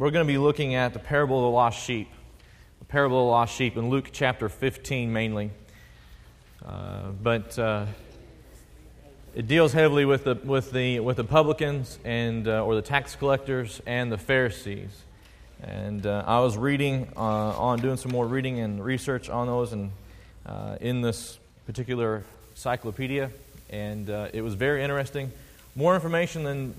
we're going to be looking at the parable of the lost sheep. The parable of the lost sheep in Luke chapter 15 mainly. But it deals heavily with the publicans and or the tax collectors and the Pharisees. And I was doing some more reading and research on those and in this particular encyclopedia, and it was very interesting. More information than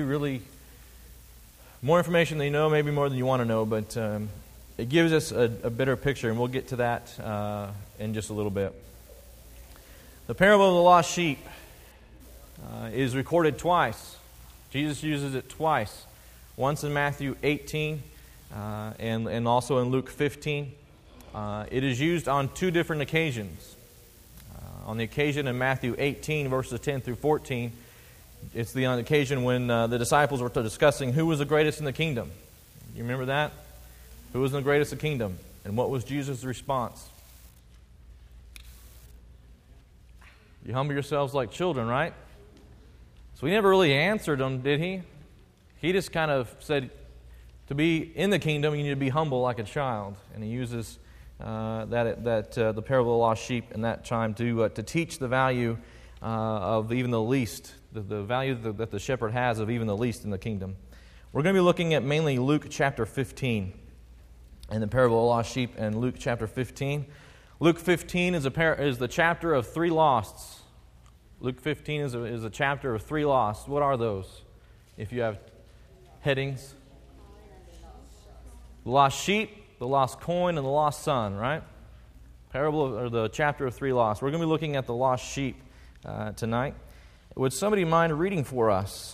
you know, maybe more than you want to know, but it gives us a better picture, and we'll get to that in just a little bit. The parable of the lost sheep is recorded twice. Jesus uses it twice. Once in Matthew 18 and also in Luke 15. It is used on two different occasions. On the occasion in Matthew 18, verses 10 through 14, it's the occasion when the disciples were discussing who was the greatest in the kingdom. You remember that? Who was the greatest in the kingdom? And what was Jesus' response? You humble yourselves like children, right? So he never really answered them, did he? He just kind of said, to be in the kingdom, you need to be humble like a child. And he uses the parable of the lost sheep in that time to teach the value of even the least, the value that the shepherd has of even the least in the kingdom. We're going to be looking at mainly Luke chapter 15 and the parable of the lost sheep and Luke chapter 15. Luke 15 is the chapter of three losts. Luke 15 is a chapter of three losts. What are those? If you have headings. The lost sheep, the lost coin, and the lost son, right? Or the chapter of three losts. We're going to be looking at the lost sheep tonight. Would somebody mind reading for us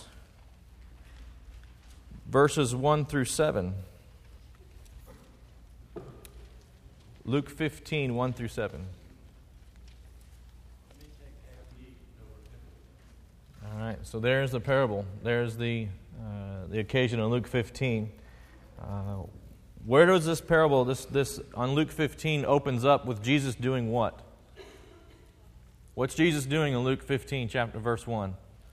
verses 1 through 7? Luke 15, 1 through 7. All right, so there's the parable. There's the occasion in Luke 15. Where does this parable, this on Luke 15, opens up with Jesus doing what? What's Jesus doing in Luke 15, verse 1?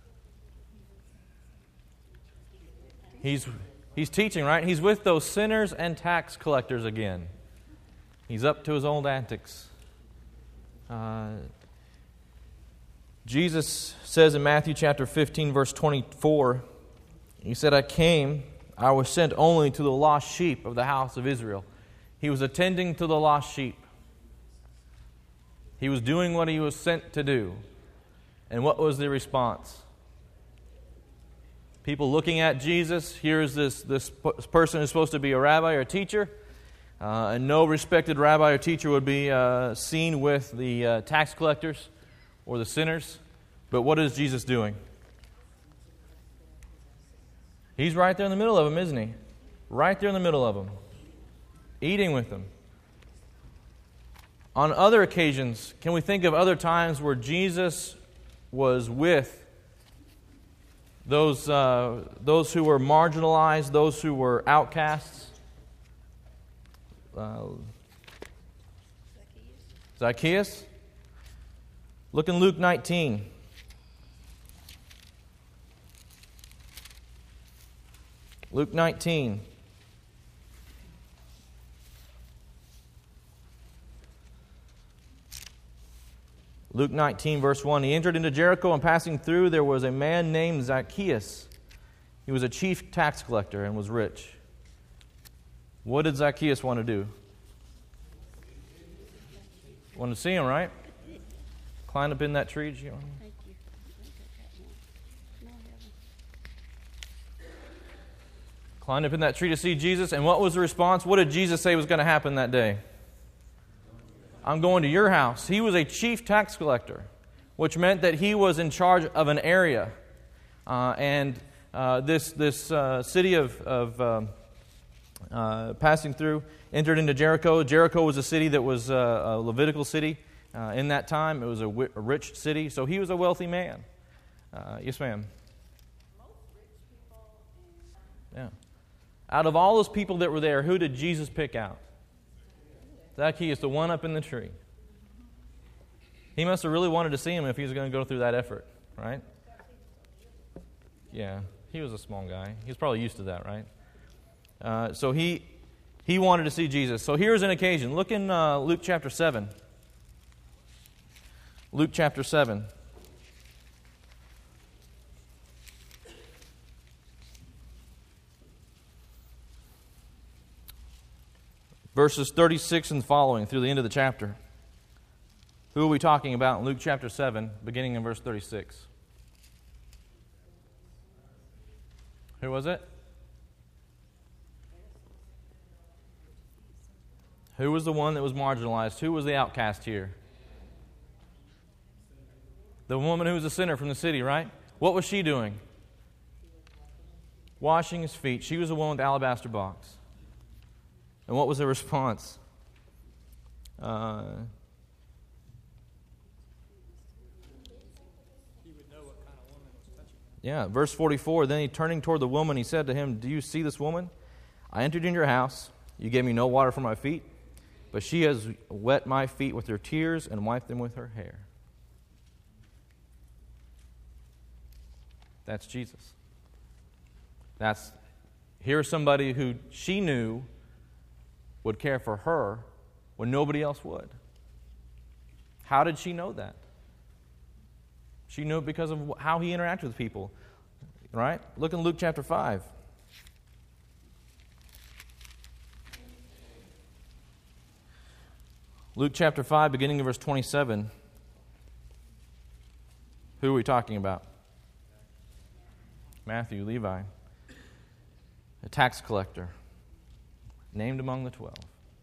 He's teaching, right? He's with those sinners and tax collectors again. He's up to his old antics. Jesus says in Matthew chapter 15, verse 24, he said, I was sent only to the lost sheep of the house of Israel. He was attending to the lost sheep. He was doing what he was sent to do. And what was the response? People looking at Jesus. Here's this person who's supposed to be a rabbi or a teacher. And no respected rabbi or teacher would be seen with the tax collectors or the sinners. But what is Jesus doing? He's right there in the middle of them, isn't he? Right there in the middle of them. Eating with them. On other occasions, can we think of other times where Jesus was with those who were marginalized, those who were outcasts? Zacchaeus? Look in Luke 19. Luke 19. Luke 19, verse 1. He entered into Jericho, and passing through, there was a man named Zacchaeus. He was a chief tax collector and was rich. What did Zacchaeus want to do? Want to see him, right? Climb up in that tree. Climbed up in that tree to see Jesus. And what was the response? What did Jesus say was going to happen that day? I'm going to your house. He was a chief tax collector, which meant that he was in charge of an area. This city of passing through, entered into Jericho. Jericho was a city that was a Levitical city in that time. It was a rich city, so he was a wealthy man. Yes, ma'am. Yeah. Out of all those people that were there, who did Jesus pick out? Zacchaeus, the one up in the tree. He must have really wanted to see him if he was going to go through that effort, right? Yeah, he was a small guy. He was probably used to that, right? So he wanted to see Jesus. So here's an occasion. Look in Luke chapter 7. Luke chapter 7. Verses 36 and following through the end of the chapter. Who are we talking about in Luke chapter 7, beginning in verse 36? Who was it? Who was the one that was marginalized? Who was the outcast here? The woman who was a sinner from the city, right? What was she doing? Washing his feet. She was the one with the alabaster box. And what was the response? Yeah, verse 44, then he turning toward the woman, he said to him, do you see this woman? I entered in your house. You gave me no water for my feet, but she has wet my feet with her tears and wiped them with her hair. That's Jesus. Here's somebody who she knew would care for her when nobody else would. How did she know that? She knew it because of how he interacted with people. Right? Look in Luke chapter 5. Luke chapter 5, beginning in verse 27. Who are we talking about? Matthew, Levi. A tax collector. Named among the 12.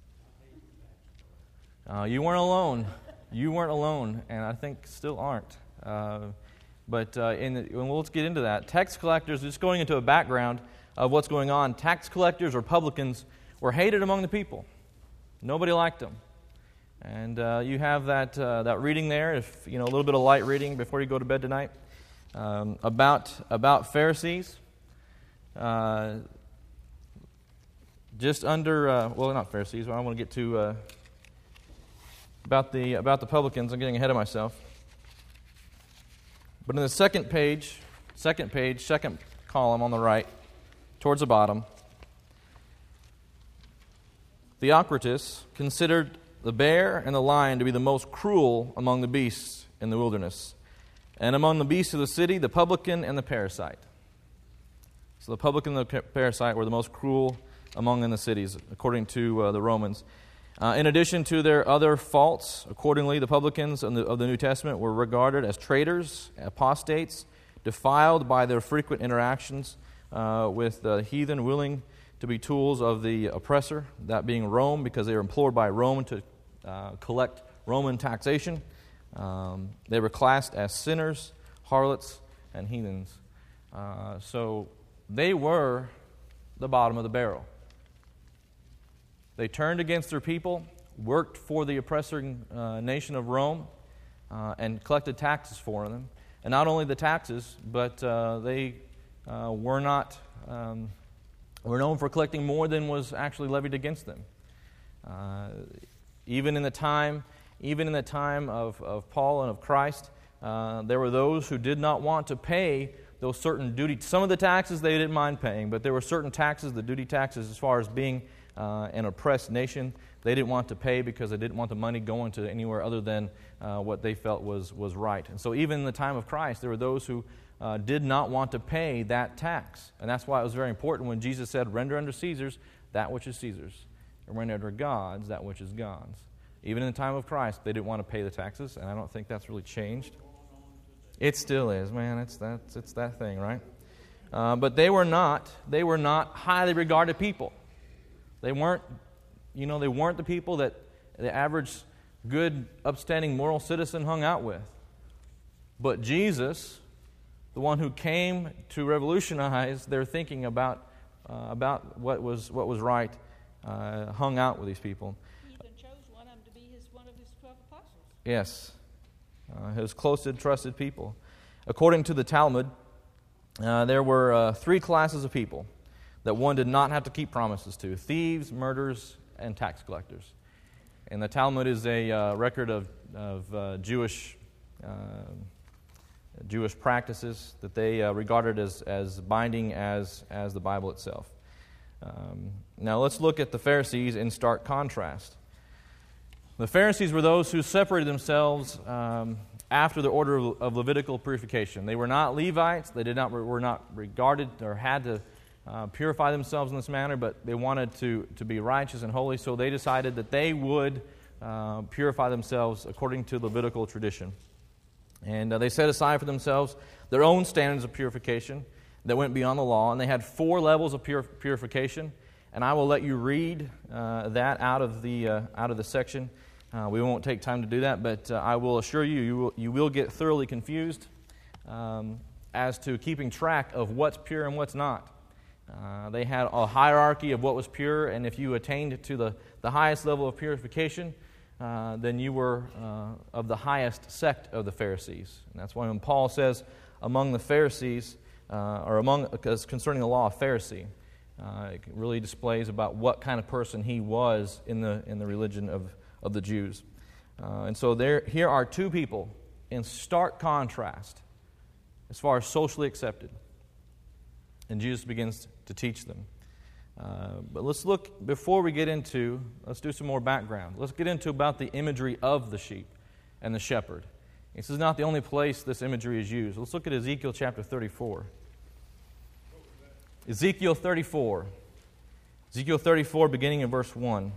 You weren't alone. You weren't alone, and I think still aren't. But let's get into that. Tax collectors, just going into a background of what's going on, tax collectors or publicans were hated among the people. Nobody liked them. And you have that reading there, if a little bit of light reading before you go to bed tonight, about Pharisees. Just under, not Pharisees. I want to get to about the publicans. I'm getting ahead of myself. But in the second column on the right, towards the bottom, Theocritus considered the bear and the lion to be the most cruel among the beasts in the wilderness, and among the beasts of the city, the publican and the parasite. So the publican and the parasite were the most cruel among in the cities, according to the Romans. In addition to their other faults, accordingly, the publicans of the New Testament were regarded as traitors, apostates, defiled by their frequent interactions with the heathen, willing to be tools of the oppressor, that being Rome, because they were implored by Rome to collect Roman taxation. They were classed as sinners, harlots, and heathens. So they were the bottom of the barrel. They turned against their people, worked for the oppressing nation of Rome, and collected taxes for them. And not only the taxes, but they were known for collecting more than was actually levied against them. Even in the time of Paul and of Christ, there were those who did not want to pay those certain duty. Some of the taxes they didn't mind paying, but there were certain taxes, the duty taxes, as far as being an oppressed nation, they didn't want to pay because they didn't want the money going to anywhere other than what they felt was right. And so even in the time of Christ, there were those who did not want to pay that tax. And that's why it was very important when Jesus said, render unto Caesar's that which is Caesar's, and render unto God's that which is God's. Even in the time of Christ, they didn't want to pay the taxes, and I don't think that's really changed. It still is, man. It's that thing, right? But they were not highly regarded people. They weren't the people that the average good, upstanding, moral citizen hung out with. But Jesus, the one who came to revolutionize their thinking about what was right, hung out with these people. He even chose one of them to be one of his 12 apostles. Yes, his close and trusted people. According to the Talmud, there were three classes of people that one did not have to keep promises to: thieves, murderers, and tax collectors. And the Talmud is a record of Jewish practices that they regarded as binding as the Bible itself. Now let's look at the Pharisees in stark contrast. The Pharisees were those who separated themselves after the order of Levitical purification. They were not Levites. They were not regarded or had to purify themselves in this manner, but they wanted to be righteous and holy, so they decided that they would purify themselves according to Levitical tradition. And they set aside for themselves their own standards of purification that went beyond the law, and they had 4 levels of purification. And I will let you read that out of the section. We won't take time to do that, but I will assure you, you will get thoroughly confused as to keeping track of what's pure and what's not. They had a hierarchy of what was pure, and if you attained to the highest level of purification, then you were of the highest sect of the Pharisees. And that's why when Paul says among the Pharisees, because concerning the law of Pharisee, it really displays about what kind of person he was in the religion of the Jews. And so here are 2 people in stark contrast as far as socially accepted. And Jesus begins to teach them. But let's look, before we get into, let's do some more background. Let's get into about the imagery of the sheep and the shepherd. This is not the only place this imagery is used. Let's look at Ezekiel chapter 34. Ezekiel 34. Ezekiel 34, beginning in verse 1.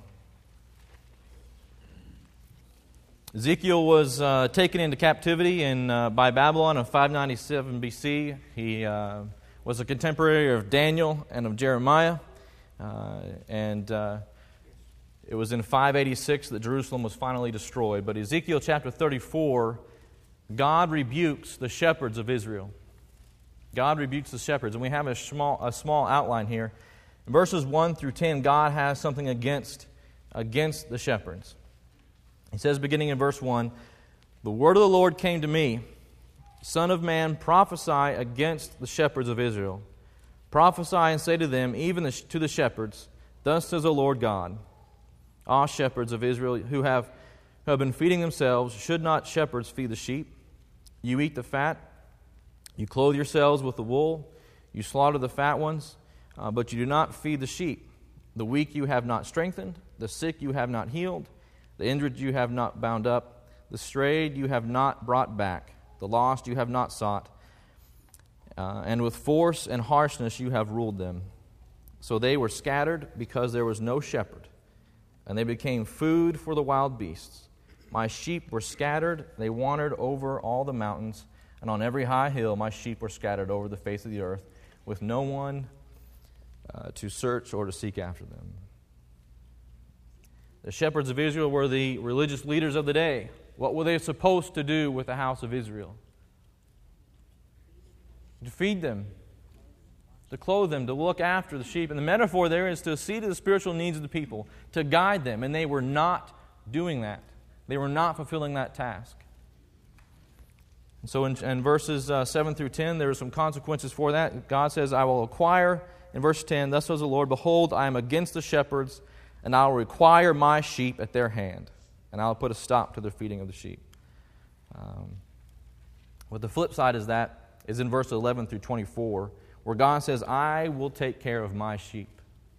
Ezekiel was taken into captivity by Babylon in 597 BC. He was a contemporary of Daniel and of Jeremiah. And it was in 586 that Jerusalem was finally destroyed. But Ezekiel chapter 34, God rebukes the shepherds of Israel. God rebukes the shepherds. And we have a small outline here. In verses 1 through 10, God has something against the shepherds. He says, beginning in verse 1, "The word of the Lord came to me, Son of man, prophesy against the shepherds of Israel. Prophesy and say to them, even to the shepherds, Thus says the Lord God, Ah, shepherds of Israel who have been feeding themselves, should not shepherds feed the sheep? You eat the fat, you clothe yourselves with the wool, you slaughter the fat ones, but you do not feed the sheep. The weak you have not strengthened, the sick you have not healed, the injured you have not bound up, the strayed you have not brought back, the lost you have not sought, and with force and harshness you have ruled them. So they were scattered because there was no shepherd, and they became food for the wild beasts. My sheep were scattered, they wandered over all the mountains, and on every high hill my sheep were scattered over the face of the earth, with no one to search or to seek after them." The shepherds of Israel were the religious leaders of the day. What were they supposed to do with the house of Israel? To feed them, to clothe them, to look after the sheep. And the metaphor there is to see to the spiritual needs of the people, to guide them. And they were not doing that. They were not fulfilling that task. And so in verses 7 through 10, there are some consequences for that. God says, I will acquire, in verse 10, Thus says the Lord, Behold, I am against the shepherds, and I will require my sheep at their hand, and I will put a stop to their feeding of the sheep. But the flip side is in verse 11 through 24, where God says, I will take care of my sheep.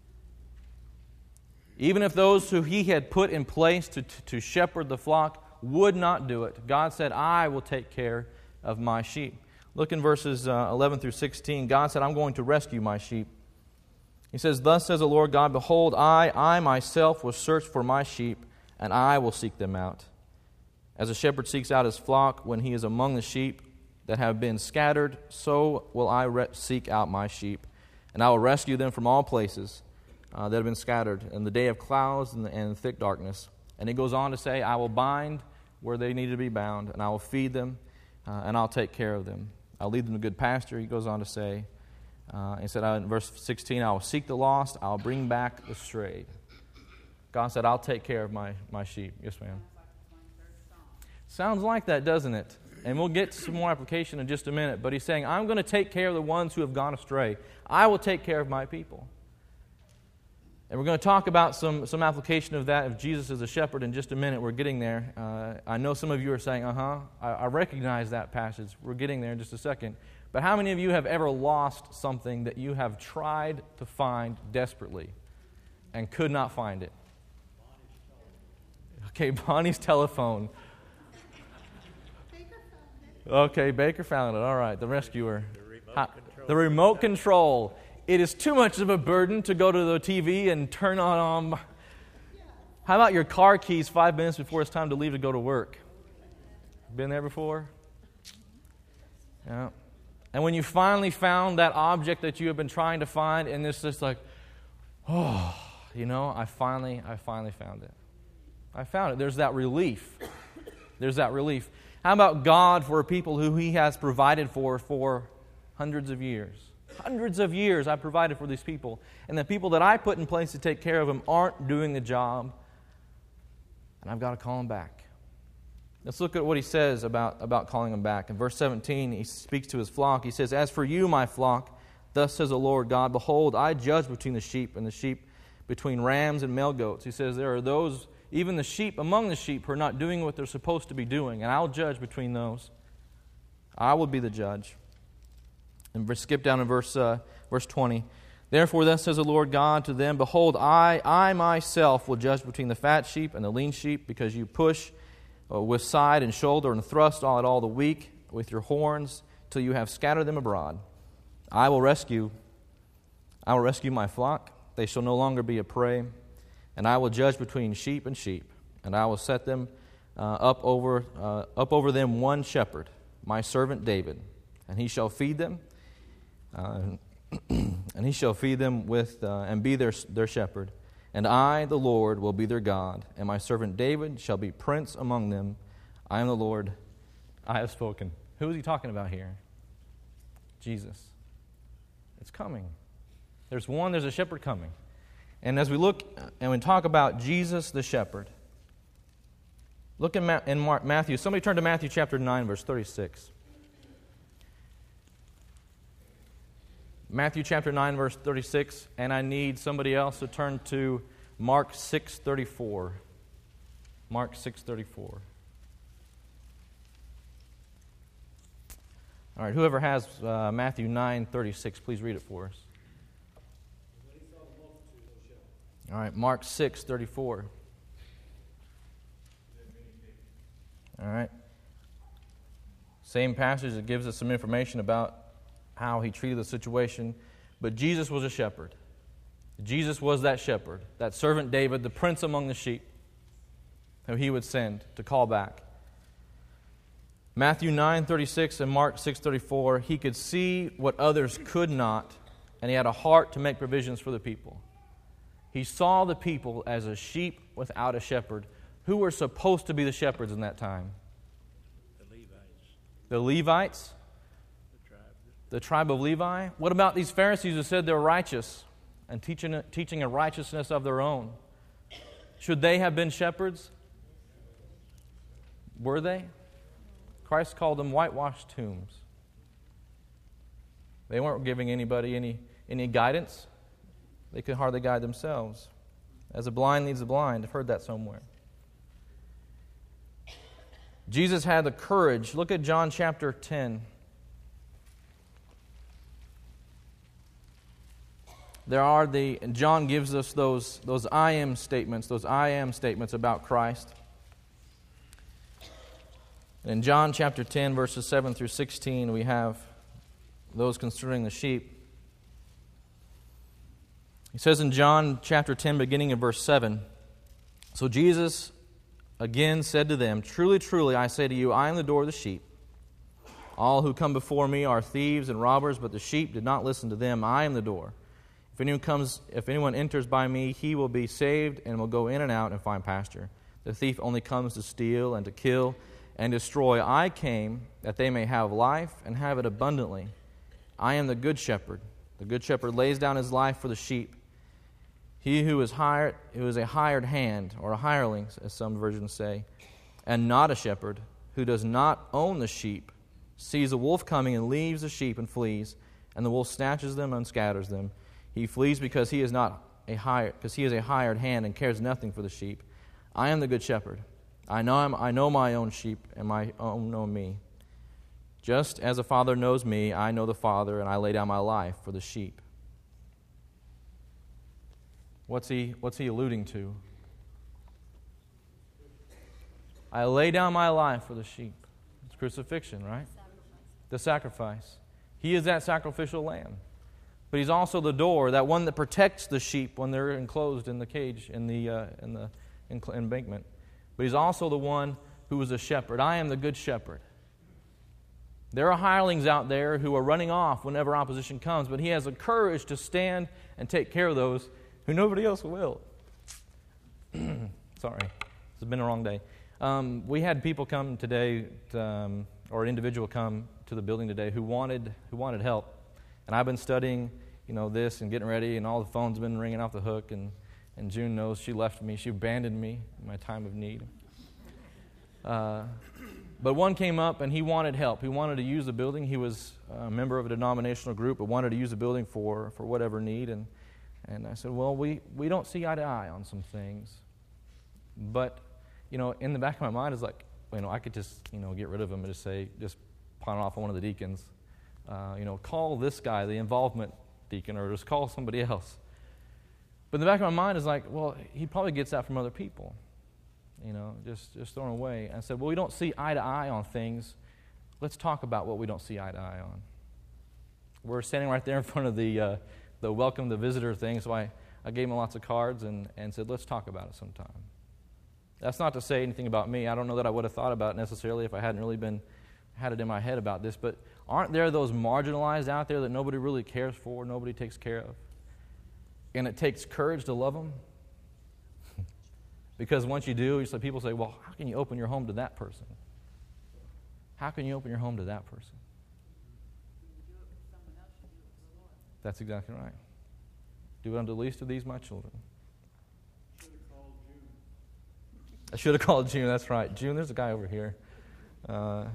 Even if those who he had put in place to shepherd the flock would not do it, God said, I will take care of my sheep. Look in verses 11 through 16. God said, I'm going to rescue my sheep. He says, Thus says the Lord God, Behold, I myself will search for my sheep, and I will seek them out. As a shepherd seeks out his flock when he is among the sheep that have been scattered, so will I seek out my sheep, and I will rescue them from all places that have been scattered in the day of clouds and thick darkness. And it goes on to say, I will bind where they need to be bound, and I will feed them, and I'll take care of them. I'll lead them to good pasture, he goes on to say. He said in verse 16, I will seek the lost, I'll bring back the strayed. God said, I'll take care of my sheep. Yes, ma'am. Sounds like that, doesn't it? And we'll get to some more application in just a minute. But he's saying, I'm going to take care of the ones who have gone astray. I will take care of my people. And we're going to talk about some application of that, of Jesus as a shepherd, in just a minute. We're getting there. I know some of you are saying, I recognize that passage. We're getting there in just a second. But how many of you have ever lost something that you have tried to find desperately and could not find it? Okay, Bonnie's telephone. Okay, Baker found it. All right, the rescuer. The remote control. It is too much of a burden to go to the TV and turn on. How about your car keys 5 minutes before it's time to leave to go to work? Been there before? Yeah. And when you finally found that object that you have been trying to find, and it's just like, I finally found it. I found it. There's that relief. There's that relief. How about God for people who He has provided for hundreds of years? Hundreds of years I've provided for these people. And the people that I put in place to take care of them aren't doing the job. And I've got to call them back. Let's look at what He says about calling them back. In verse 17, He speaks to His flock. He says, "As for you, my flock, thus says the Lord God, behold, I judge between the sheep and the sheep, between rams and male goats." He says, there are those, even the sheep among the sheep, who are not doing what they're supposed to be doing. And I'll judge between those. I will be the judge. And skip down in verse 20. "Therefore thus says the Lord God to them, behold, I myself will judge between the fat sheep and the lean sheep, because you push with side and shoulder and thrust all at all the weak with your horns, till you have scattered them abroad. I will rescue my flock. They shall no longer be a prey. And I will judge between sheep and sheep, and I will set them up over them one shepherd, my servant David, and he shall feed them. And he shall feed them and be their shepherd. And I, the Lord, will be their God, and my servant David shall be prince among them. I am the Lord, I have spoken." Who is He talking about here? Jesus. It's coming. There's a shepherd coming. And as we look and we talk about Jesus the shepherd, look in Matthew. Somebody turn to Matthew chapter 9, verse 36. Matthew chapter 9, verse 36, and I need somebody else to turn to Mark 6:34. Mark 6:34. All right, whoever has Matthew 9:36, please read it for us. All right, Mark 6:34. All right. Same passage that gives us some information about how He treated the situation. But Jesus was a shepherd. Jesus was that shepherd, that servant David, the prince among the sheep, who He would send to call back. Matthew 9:36 and Mark 6:34, He could see what others could not, and He had a heart to make provisions for the people. He saw the people as a sheep without a shepherd. Who were supposed to be the shepherds in that time? The Levites? The tribe of Levi? What about these Pharisees who said they're righteous and teaching a righteousness of their own? Should they have been shepherds? Were they? Christ called them whitewashed tombs. They weren't giving anybody any guidance. They could hardly guide themselves. As a blind leads the blind. I've heard that somewhere. Jesus had the courage. Look at John chapter 10. John gives us those I am statements about Christ. In John chapter 10, verses 7 through 16, we have those concerning the sheep. He says in John chapter 10, beginning in verse 7, "So Jesus again said to them, Truly, truly, I say to you, I am the door of the sheep. All who come before me are thieves and robbers, but the sheep did not listen to them. I am the door. If anyone enters by me, he will be saved and will go in and out and find pasture. The thief only comes to steal and to kill and destroy. I came that they may have life and have it abundantly. I am the good shepherd. The good shepherd lays down his life for the sheep. He who is a hired hand, or a hireling, as some versions say, and not a shepherd, who does not own the sheep, sees a wolf coming and leaves the sheep and flees, and the wolf snatches them and scatters them. He flees because he is not because he is a hired hand and cares nothing for the sheep. I am the good shepherd. I know my own sheep, and my own know me. Just as the Father knows me, I know the Father, and I lay down my life for the sheep. What's he alluding to? I lay down my life for the sheep. It's crucifixion, right? The sacrifice. He is that sacrificial lamb. But he's also the door, that one that protects the sheep when they're enclosed in the cage, in the embankment. But he's also the one who is a shepherd. I am the good shepherd. There are hirelings out there who are running off whenever opposition comes, but he has the courage to stand and take care of those who nobody else will. Sorry, it's been a wrong day. We had people come today, or an individual come to the building today who wanted help, and I've been studying, this and getting ready, and all the phones have been ringing off the hook, and June knows she left me, she abandoned me in my time of need. But one came up and he wanted help. He wanted to use the building. He was a member of a denominational group, but wanted to use the building for whatever need. And I said, well, we don't see eye to eye on some things. But, in the back of my mind is like, I could just, get rid of him and just pawn it off on one of the deacons. Call this guy the involvement deacon, or just call somebody else. But in the back of my mind is like, well, he probably gets that from other people. Just thrown away. And I said, well, we don't see eye to eye on things. Let's talk about what we don't see eye to eye on. We're standing right there in front of the welcome the visitor thing, so I gave him lots of cards and said, let's talk about it sometime. That's not to say anything about me. I don't know that I would have thought about it necessarily if I hadn't really had it in my head about this, but aren't there those marginalized out there that nobody really cares for, nobody takes care of? And it takes courage to love them? Because once you do, people say, well, how can you open your home to that person? How can you open your home to that person? That's exactly right. Do it unto the least of these, my children. I should have called June, that's right. June, there's a guy over here. But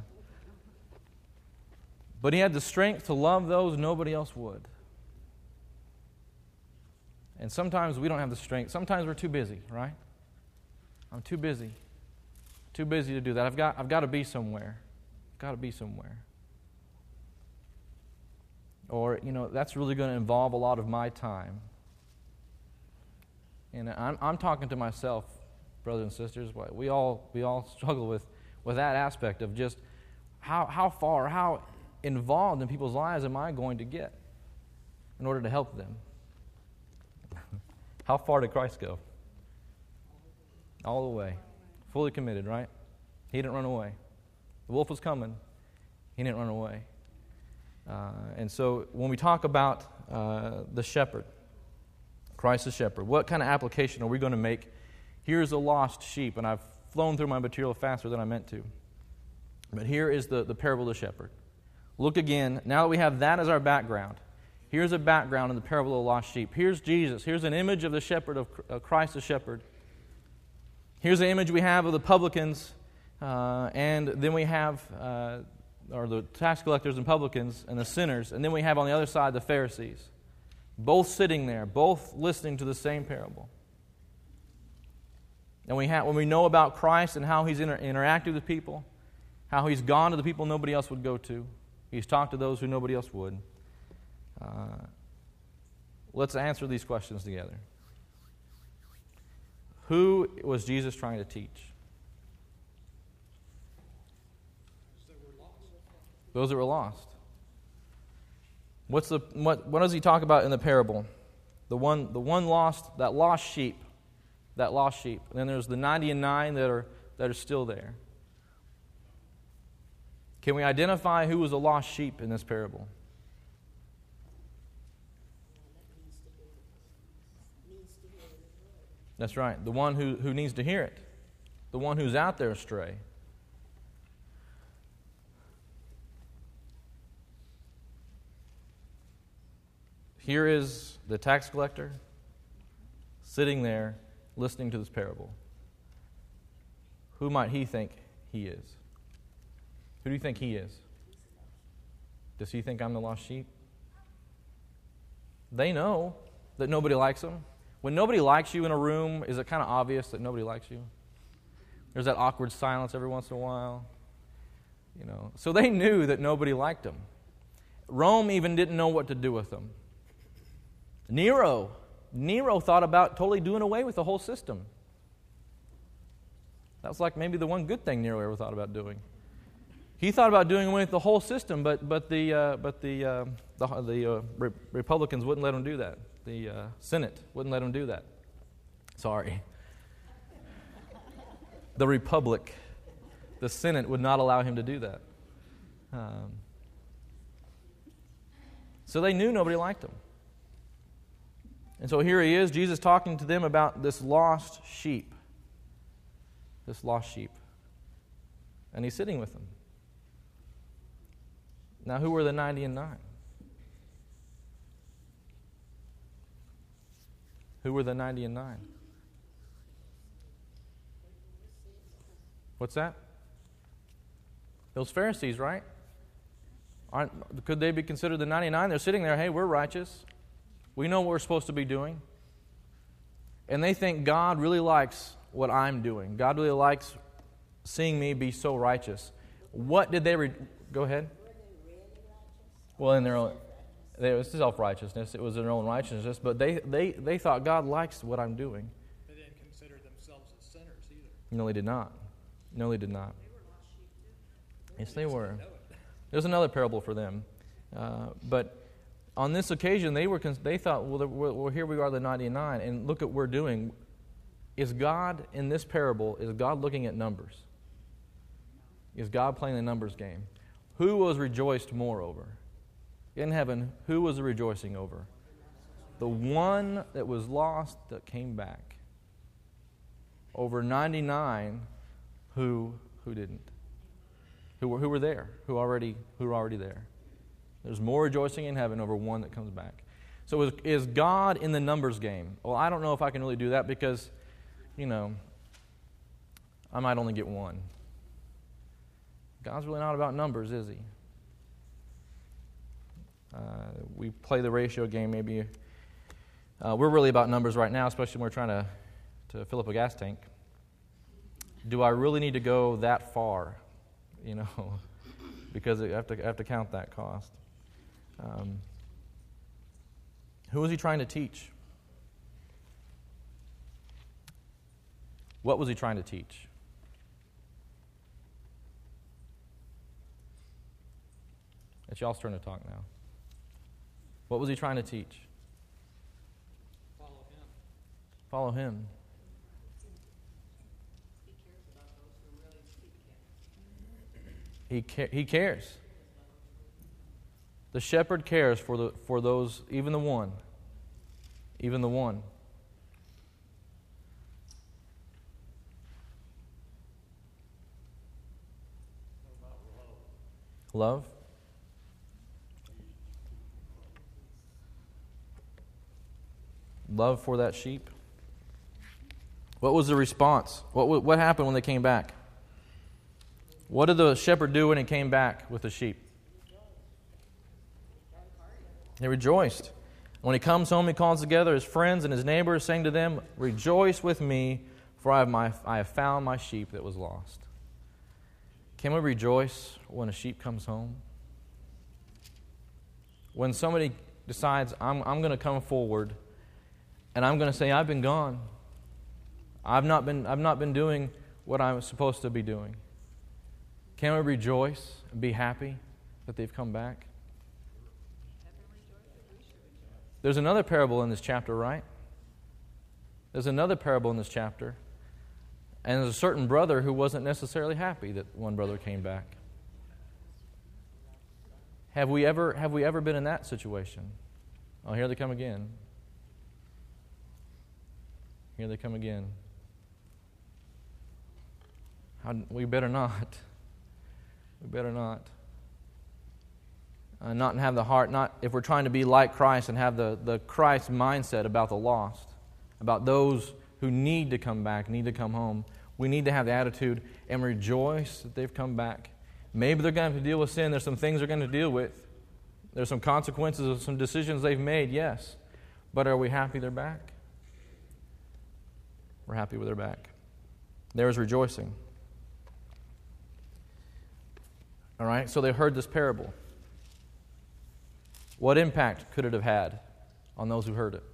he had the strength to love those nobody else would. And sometimes we don't have the strength. Sometimes we're too busy, right? I'm too busy to do that. I've got to be somewhere. Got to be somewhere. Or, that's really going to involve a lot of my time. And I'm talking to myself, brothers and sisters. We all struggle with that aspect of just how involved in people's lives am I going to get in order to help them? How far did Christ go? All the way. Fully committed, right? He didn't run away. The wolf was coming. He didn't run away. And so when we talk about the shepherd, Christ the shepherd, what kind of application are we going to make? Here's a lost sheep, and I've flown through my material faster than I meant to. But here is the parable of the shepherd. Look again. Now that we have that as our background, here's a background in the parable of the lost sheep. Here's Jesus. Here's an image of the shepherd, of Christ the shepherd. Here's the image we have of the publicans, and then we have, or the tax collectors and publicans and the sinners, and then we have on the other side the Pharisees, both sitting there, both listening to the same parable. And when we know about Christ and how He's interacted with people, how He's gone to the people nobody else would go to, He's talked to those who nobody else would. Let's answer these questions together. Who was Jesus trying to teach? Those that were lost. What does He talk about in the parable? The one lost, that lost sheep. And then there's the 99 that are still there. Can we identify who was a lost sheep in this parable? That's right. The one who needs to hear it. The one who's out there astray. Here is the tax collector sitting there listening to this parable. Who might he think he is? Who do you think he is? Does he think I'm the lost sheep? They know that nobody likes them. When nobody likes you in a room, is it kind of obvious that nobody likes you? There's that awkward silence every once in a while. So they knew that nobody liked them. Rome even didn't know what to do with them. Nero thought about totally doing away with the whole system. That was like maybe the one good thing Nero ever thought about doing. He thought about doing away with the whole system, but the Republicans wouldn't let him do that. The Senate wouldn't let him do that. Sorry. The Republic, the Senate would not allow him to do that. So they knew nobody liked him. And so here he is, Jesus talking to them about this lost sheep. This lost sheep. And he's sitting with them. Now, who were the 99? Who were the 99? What's that? Those Pharisees, right? Could they be considered the 99? They're sitting there, hey, we're righteous. We know what we're supposed to be doing. And they think God really likes what I'm doing. God really likes seeing me be so righteous. What did they... Go ahead. Well, in their own... It was self-righteousness. It was their own righteousness. But they thought God likes what I'm doing. They didn't consider themselves as sinners either. No, they did not. No, they did not. Yes, they were. There's another parable for them. But on this occasion, they thought, well, here we are, the 99, and look at what we're doing. Is God, in this parable, is God looking at numbers? Is God playing the numbers game? Who was rejoiced more over? In heaven, who was rejoicing over? The one that was lost that came back. Over 99 who didn't. Who were there, who were already there. There's more rejoicing in heaven over one that comes back. So is God in the numbers game? Well, I don't know if I can really do that because, I might only get one. God's really not about numbers, is He? We play the ratio game maybe. We're really about numbers right now, especially when we're trying to fill up a gas tank. Do I really need to go that far? Because I have to count that cost. Who was He trying to teach? What was He trying to teach? It's y'all's turn to talk now. What was He trying to teach? Follow Him. He cares. The shepherd cares for those, even the one. Even the one. Love. Love for that sheep. What was the response? What happened when they came back? What did the shepherd do when he came back with the sheep? He rejoiced. When he comes home, he calls together his friends and his neighbors, saying to them, "Rejoice with me, for I have found my sheep that was lost." Can we rejoice when a sheep comes home? When somebody decides, I'm going to come forward, and I'm going to say, I've been gone. I've not been doing what I was supposed to be doing. Can we rejoice and be happy that they've come back? There's another parable in this chapter, right? There's another parable in this chapter. And there's a certain brother who wasn't necessarily happy that one brother came back. Have we ever been in that situation? Oh, here they come again. Here they come again. We better not. We better not. Not have the heart, not if we're trying to be like Christ and have the Christ mindset about the lost, about those who need to come back, need to come home. We need to have the attitude and rejoice that they've come back. Maybe they're going to have to deal with sin. There's some things they're going to deal with. There's some consequences of some decisions they've made, yes. But are we happy they're back? were happy with their back. There was rejoicing. All right, so they heard this parable. What impact could it have had on those who heard it?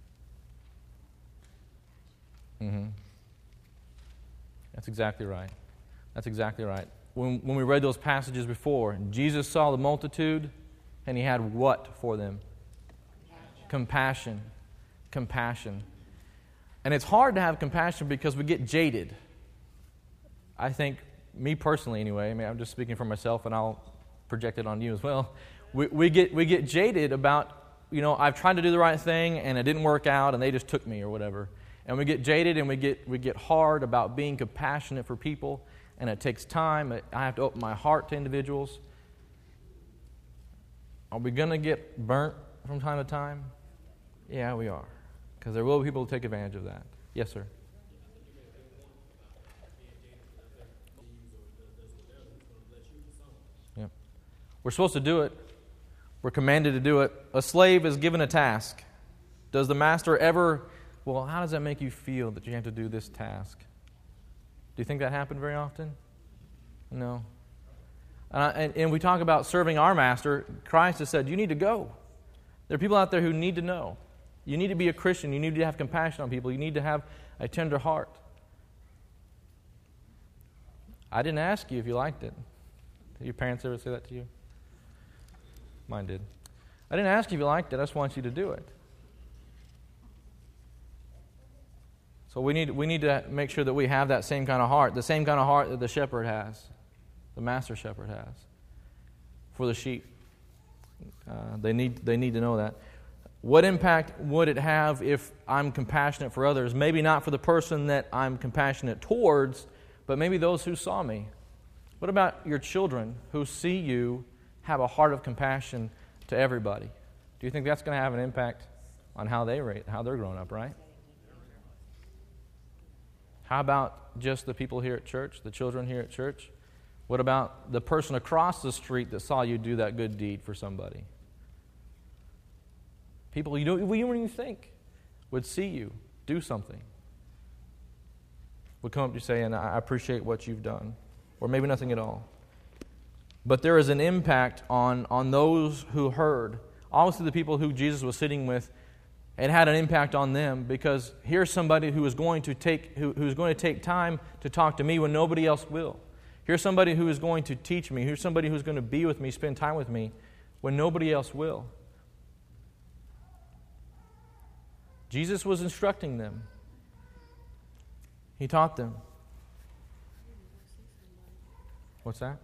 That's exactly right. That's exactly right. When we read those passages before, Jesus saw the multitude, and He had what for them? Compassion. Compassion. And it's hard to have compassion because we get jaded. I think, me personally anyway, I mean, I'm just speaking for myself, and I'll project it on you as well. We get jaded about, I've tried to do the right thing, and it didn't work out, and they just took me or whatever. And we get jaded, and we get hard about being compassionate for people, and it takes time. I have to open my heart to individuals. Are we going to get burnt from time to time? Yeah, we are. Because there will be people who take advantage of that. Yes, sir. Yep. We're supposed to do it. We're commanded to do it. A slave is given a task. Does the master ever, well, how does that make you feel that you have to do this task? Do you think that happened very often? No. And we talk about serving our master. Christ has said, you need to go. There are people out there who need to know. You need to be a Christian. You need to have compassion on people. You need to have a tender heart. I didn't ask you if you liked it. Did your parents ever say that to you? Mine did. I didn't ask you if you liked it. I just want you to do it. So we need to make sure that we have that same kind of heart, the same kind of heart that the shepherd has, the master shepherd has, for the sheep. They need to know that. What impact would it have if I'm compassionate for others? Maybe not for the person that I'm compassionate towards, but maybe those who saw me. What about your children who see you have a heart of compassion to everybody? Do you think that's going to have an impact on how they're growing up, right? How about just the people here at church, the children here at church? What about the person across the street that saw you do that good deed for somebody? People you don't even think would see you do something. Would come up to you saying, I appreciate what you've done. Or maybe nothing at all. But there is an impact on those who heard. Obviously the people who Jesus was sitting with, it had an impact on them, because here's somebody who is going to take time to talk to me when nobody else will. Here's somebody who is going to teach me. Here's somebody who's going to be with me, spend time with me when nobody else will. Jesus was instructing them. He taught them. What's that?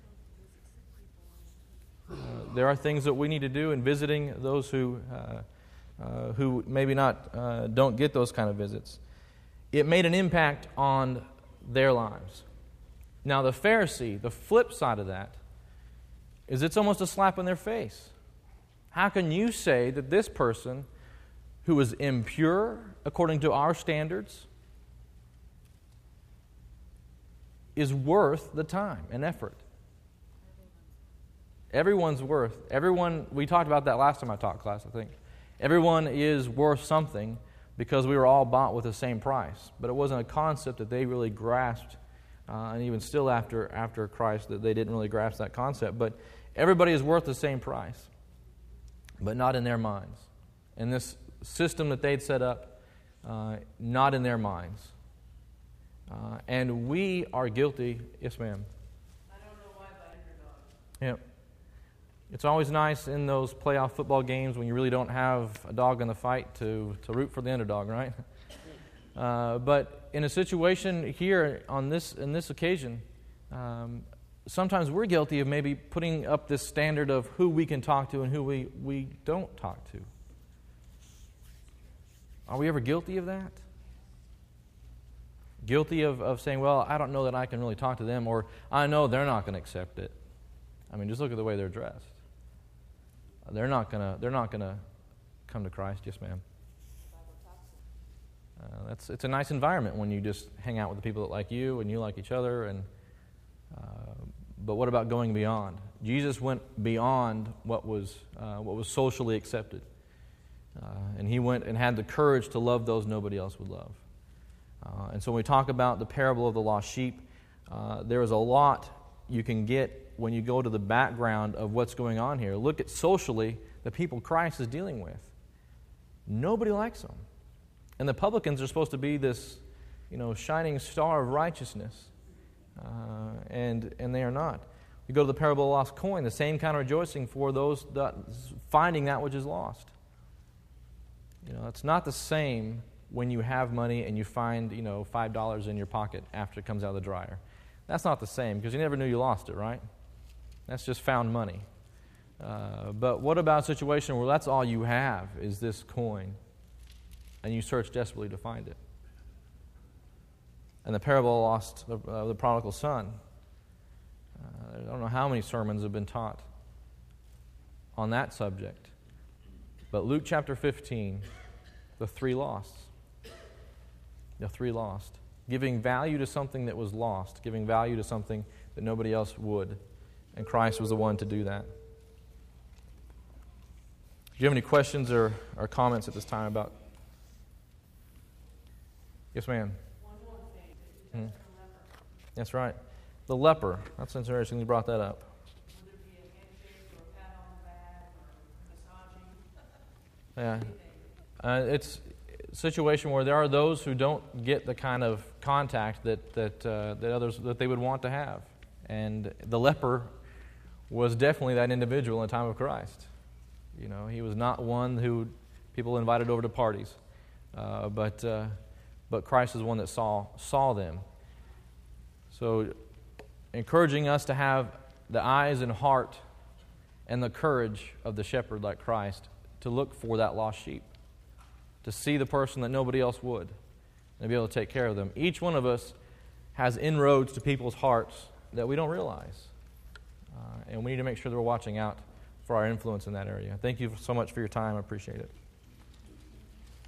There are things that we need to do in visiting those who maybe not don't get those kind of visits. It made an impact on their lives. Now the Pharisee, the flip side of that, is it's almost a slap in their face. How can you say that this person who is impure according to our standards is worth the time and effort? Everyone's worth. We talked about that last time I taught class, I think. Everyone is worth something because we were all bought with the same price. But it wasn't a concept that they really grasped, and even still after Christ, that they didn't really grasp that concept. But everybody is worth the same price, but not in their minds. In this system that they'd set up, not in their minds. And we are guilty. Yes, ma'am. I don't know why, but underdog. Yeah. It's always nice in those playoff football games when you really don't have a dog in the fight to root for the underdog, right? But in a situation here in this occasion, sometimes we're guilty of maybe putting up this standard of who we can talk to and who we don't talk to. Are we ever guilty of that? Guilty of saying, well, I don't know that I can really talk to them, or I know they're not going to accept it. I mean, just look at the way they're dressed. They're not gonna come to Christ. Yes, ma'am. It's a nice environment when you just hang out with the people that like you and you like each other. But what about going beyond? Jesus went beyond what was socially accepted, and he went and had the courage to love those nobody else would love. And so when we talk about the parable of the lost sheep, there is a lot you can get when you go to the background of what's going on here. Look at socially the people Christ is dealing with. Nobody likes them. And the publicans are supposed to be this, shining star of righteousness. And they are not. You go to the parable of the lost coin, the same kind of rejoicing for those that finding that which is lost. It's not the same when you have money and you find, $5 in your pocket after it comes out of the dryer. That's not the same because you never knew you lost it, right? That's just found money. But what about a situation where that's all you have is this coin and you search desperately to find it? And the parable of the prodigal son. I don't know how many sermons have been taught on that subject. But Luke chapter 15, the three lost. The three lost. Giving value to something that was lost. Giving value to something that nobody else would. And Christ was the one to do that. Do you have any questions or comments at this time about? Yes, ma'am. One more thing, the leper. That's right. The leper. That's interesting you brought that up. Would it be a handshake or a pat on the back or massaging? Yeah. It's a situation where there are those who don't get the kind of contact that others that they would want to have. And the leper was definitely that individual in the time of Christ. He was not one who people invited over to parties. But Christ is one that saw them. So encouraging us to have the eyes and heart and the courage of the shepherd like Christ to look for that lost sheep, to see the person that nobody else would, and to be able to take care of them. Each one of us has inroads to people's hearts that we don't realize. And we need to make sure that we're watching out for our influence in that area. Thank you so much for your time. I appreciate it.